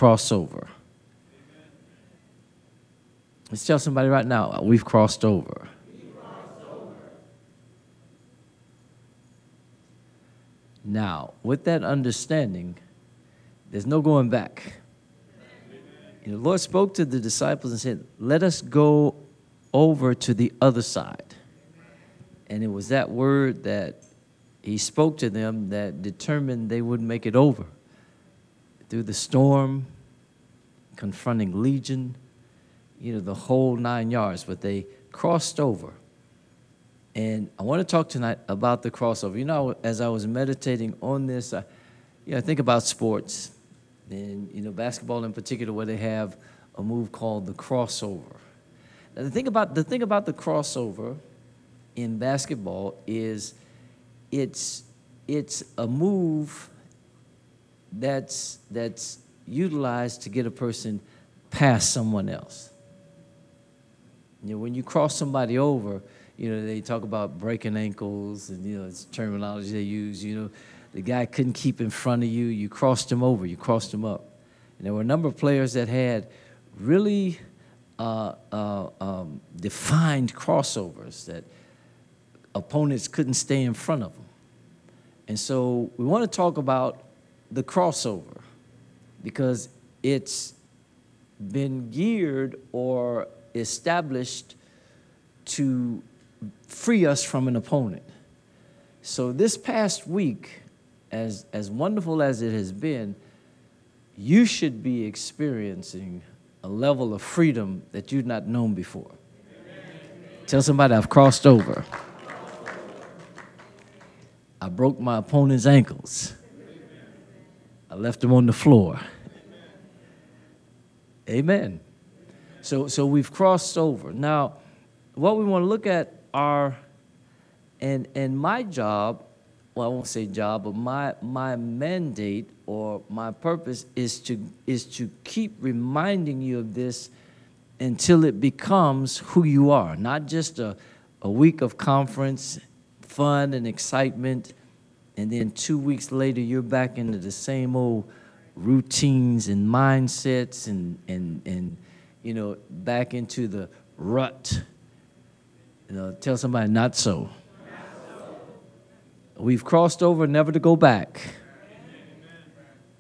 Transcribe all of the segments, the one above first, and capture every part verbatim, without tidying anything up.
cross over. Let's tell somebody right now, we've crossed over. Now, with that understanding, there's no going back. You know, the Lord spoke to the disciples and said, let us go over to the other side. And it was that word that he spoke to them that determined they wouldn't make it over. Through the storm, confronting Legion, you know, the whole nine yards, but they crossed over. And I want to talk tonight about the crossover. You know, as I was meditating on this, I, you know, I think about sports, and, you know, basketball in particular, where they have a move called the crossover. Now, the thing about the thing about the crossover in basketball is it's it's a move that's that's utilized to get a person past someone else. You know, when you cross somebody over, you know, they talk about breaking ankles, and, you know, it's terminology they use. You know, the guy couldn't keep in front of you. You crossed him over. You crossed him up. And there were a number of players that had really uh, uh, um, defined crossovers that opponents couldn't stay in front of them. And so we want to talk about the crossover because it's been geared or established to free us from an opponent. So this past week, as as wonderful as it has been, you should be experiencing a level of freedom that you've not known before. Tell somebody, I've crossed over. I broke my opponent's ankles. I left him on the floor. Amen. So so we've crossed over. Now, what we want to look at are, and and my job, well, I won't say job, but my my mandate or my purpose is to is to keep reminding you of this until it becomes who you are. Not just a, a week of conference, fun and excitement, and then two weeks later you're back into the same old routines and mindsets and and and you know, back into the rut. You know, tell somebody, not so. Not so. We've crossed over, never to go back. Amen.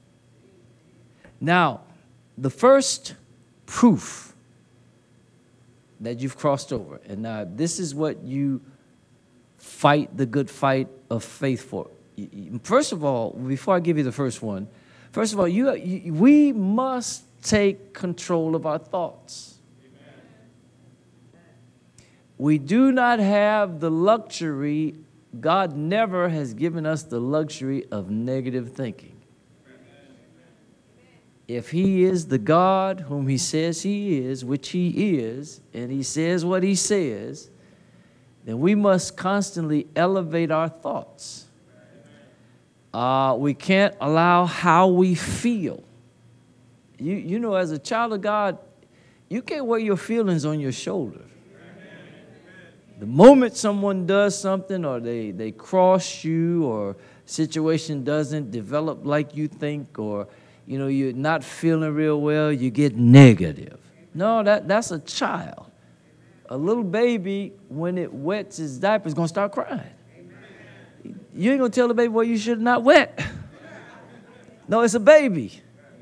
Now, the first proof that you've crossed over, and now this is what you fight the good fight of faith for. First of all, before I give you the first one, first of all, you, you we must take control of our thoughts. We do not have the luxury, God never has given us the luxury of negative thinking. If he is the God whom he says he is, which he is, and he says what he says, then we must constantly elevate our thoughts. Uh, we can't allow how we feel. You, you know, as a child of God, you can't wear your feelings on your shoulder. The moment someone does something or they, they cross you or situation doesn't develop like you think or, you know, you're not feeling real well, you get negative. No, that, that's a child. A little baby, when it wets his diaper, is going to start crying. You ain't going to tell the baby, well, you should not wet. No, it's a baby.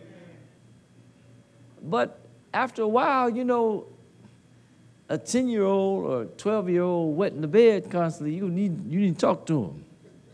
But after a while, you know, a ten-year-old or twelve-year-old wet in the bed constantly, you need, you need to talk to him.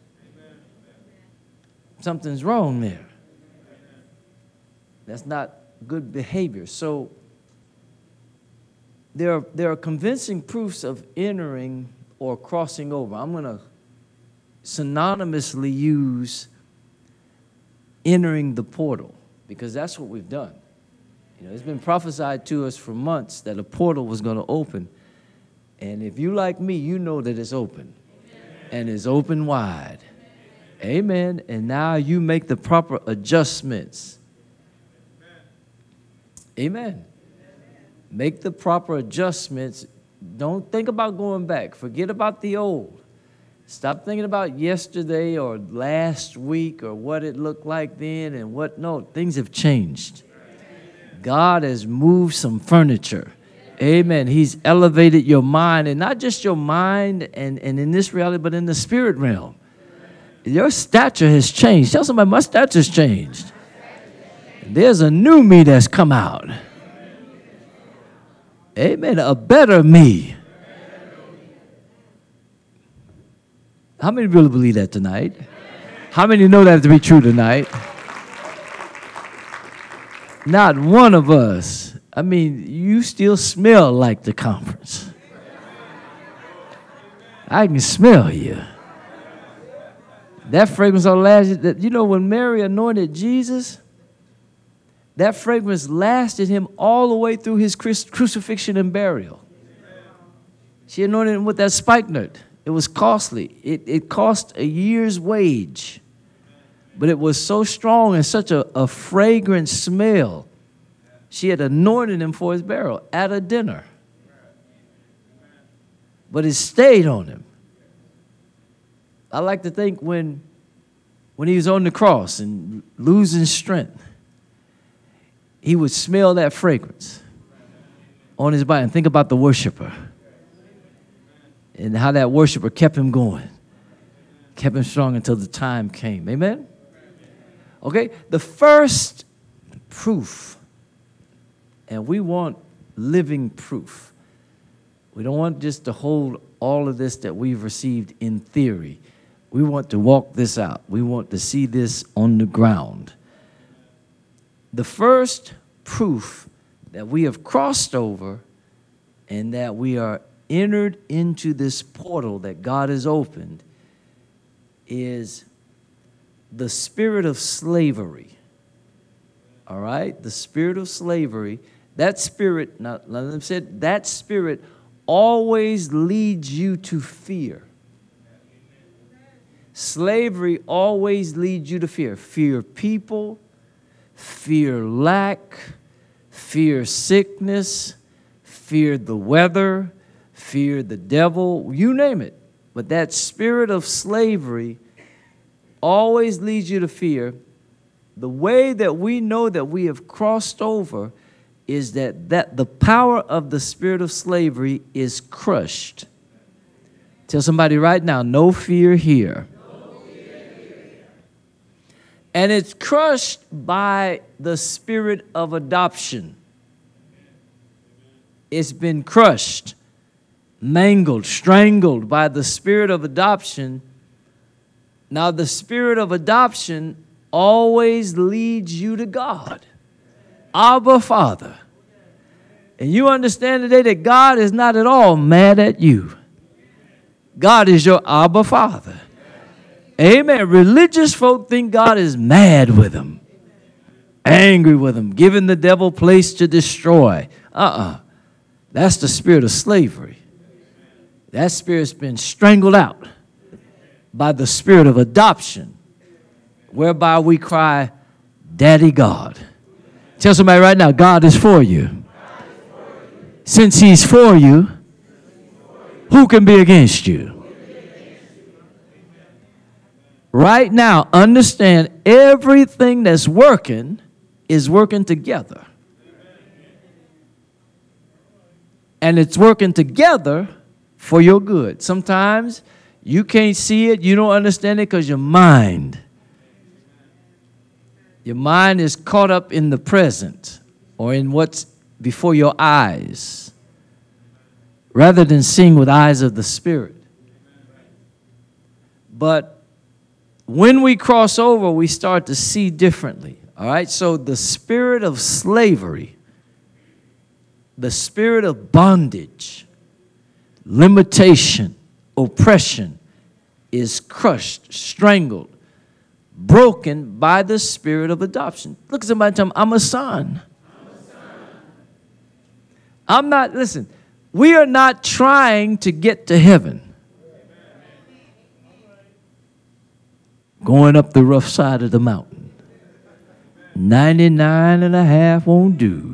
Something's wrong there. That's not good behavior. So there are, there are convincing proofs of entering or crossing over. I'm going to synonymously use entering the portal because that's what we've done. You know, it's been prophesied to us for months that a portal was going to open. And if you like me, you know that it's open. Amen. And it's open wide. Amen. Amen. And now you make the proper adjustments. Amen. Amen. Make the proper adjustments. Don't think about going back. Forget about the old. Stop thinking about yesterday or last week or what it looked like then and what. No, things have changed. God has moved some furniture. Amen. He's elevated your mind, and not just your mind and, and in this reality, but in the spirit realm. Your stature has changed. Tell somebody, my stature's changed. There's a new me that's come out. Amen. A better me. How many really believe that tonight? How many know that to be true tonight? Not one of us. I mean, you still smell like the conference. I can smell you. That fragrance on last, that, you know, when Mary anointed Jesus, that fragrance lasted him all the way through his crucifixion and burial. She anointed him with that spikenard. It was costly. It, it cost a year's wage. But it was so strong and such a, a fragrant smell. She had anointed him for his burial at a dinner. But it stayed on him. I like to think when, when he was on the cross and losing strength, he would smell that fragrance on his body and think about the worshiper and how that worshiper kept him going, kept him strong until the time came. Amen? Okay, the first proof, and we want living proof. We don't want just to hold all of this that we've received in theory. We want to walk this out. We want to see this on the ground. The first proof that we have crossed over and that we are entered into this portal that God has opened is the spirit of slavery. All right? The spirit of slavery. That spirit, now let them say, that spirit always leads you to fear. Slavery always leads you to fear. Fear people, fear lack, fear sickness, fear the weather, fear the devil, you name it. But that spirit of slavery always leads you to fear. The way that we know that we have crossed over is that, that the power of the spirit of slavery is crushed. Tell somebody right now, no fear here. And it's crushed by the spirit of adoption. It's been crushed, mangled, strangled by the spirit of adoption. Now, the spirit of adoption always leads you to God, Abba Father. And you understand today that God is not at all mad at you. God is your Abba Father. Amen. Religious folk think God is mad with them, angry with them, giving the devil place to destroy. Uh-uh. That's the spirit of slavery. That spirit's been strangled out by the spirit of adoption, whereby we cry, Daddy God. Tell somebody right now, God is for you. Since he's for you, who can be against you? Right now, understand everything that's working is working together. And it's working together for your good. Sometimes you can't see it, you don't understand it because your mind, your mind is caught up in the present or in what's before your eyes, rather than seeing with eyes of the Spirit. But when we cross over, we start to see differently. All right? So the spirit of slavery, the spirit of bondage, limitation, oppression is crushed, strangled, broken by the spirit of adoption. Look at somebody and tell them, I'm a son. I'm a son. I'm not, listen, we are not trying to get to heaven. Going up the rough side of the mountain. ninety-nine and a half won't do.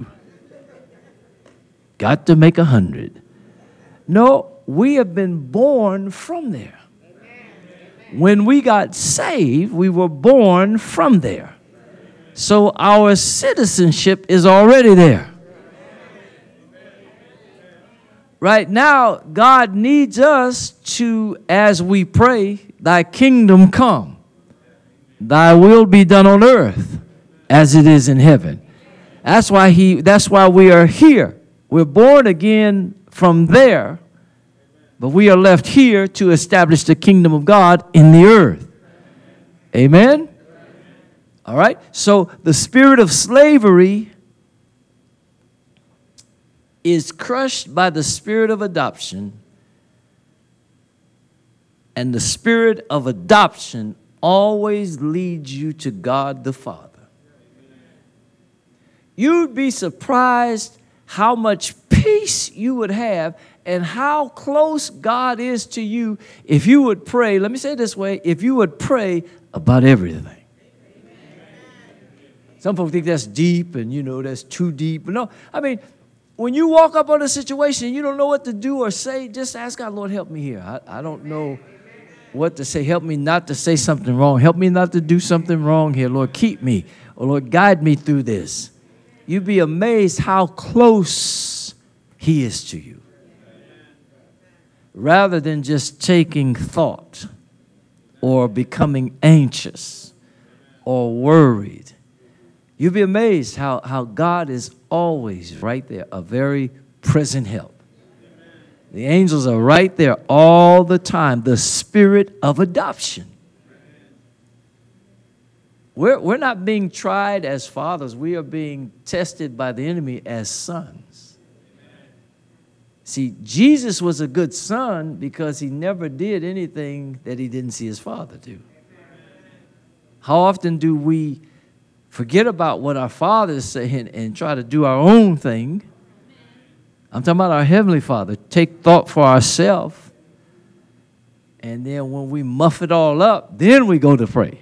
Got to make a hundred. No, we have been born from there. When we got saved, we were born from there. So our citizenship is already there. Right now, God needs us to, as we pray, thy kingdom come, thy will be done on earth as it is in heaven. That's why he, that's why we are here. We're born again from there, but we are left here to establish the kingdom of God in the earth. Amen? All right? So the spirit of slavery is crushed by the spirit of adoption, and the spirit of adoption always leads you to God the Father. You'd be surprised how much peace you would have and how close God is to you if you would pray. Let me say it this way, if you would pray about everything. Some folks think that's deep and, you know, that's too deep. No, I mean, when you walk up on a situation and you don't know what to do or say, just ask God, Lord, help me here. I, I don't know what to say. Help me not to say something wrong. Help me not to do something wrong here. Lord, keep me. Or Lord, guide me through this. You'd be amazed how close he is to you. Rather than just taking thought or becoming anxious or worried. You'll be amazed how, how God is always right there, a very present help. The angels are right there all the time, the spirit of adoption. We're, we're not being tried as fathers. We are being tested by the enemy as sons. See, Jesus was a good son because he never did anything that he didn't see his father do. How often do we forget about what our Father is saying and try to do our own thing? I'm talking about our Heavenly Father. Take thought for ourselves. And then when we muff it all up, then we go to pray.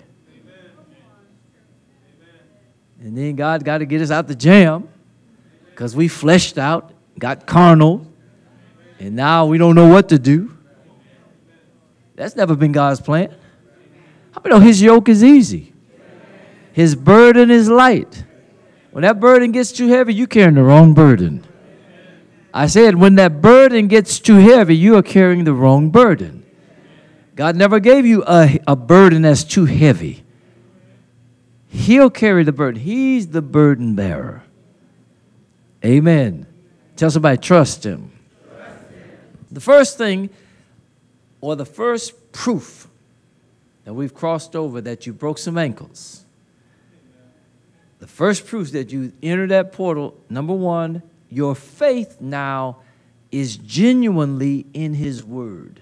And then God got to get us out the jam because we fleshed out, got carnal, and now we don't know what to do. That's never been God's plan. How many know his yoke is easy? His burden is light. When that burden gets too heavy, you're carrying the wrong burden. I said, when that burden gets too heavy, you are carrying the wrong burden. God never gave you a, a burden that's too heavy. He'll carry the burden. He's the burden bearer. Amen. Tell somebody, trust him. Trust him. The first thing, or the first proof that we've crossed over that you broke some ankles. The first proof that you enter that portal, number one, your faith now is genuinely in his word.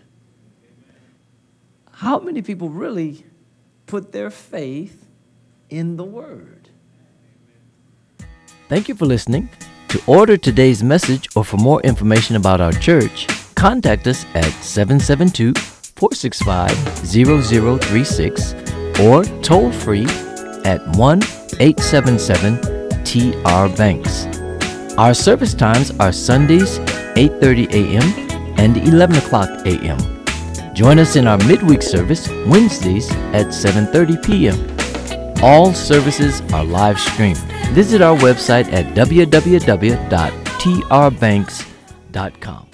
How many people really put their faith in the word? Thank you for listening. To order today's message or for more information about our church, contact us at seven seven two, four six five, zero zero three six or toll free at one eight seven seven T R Banks. Our service times are Sundays eight thirty a m and eleven o'clock a m Join us in our midweek service Wednesdays at seven thirty p m All services are live streamed. Visit our website at w w w dot t r banks dot com.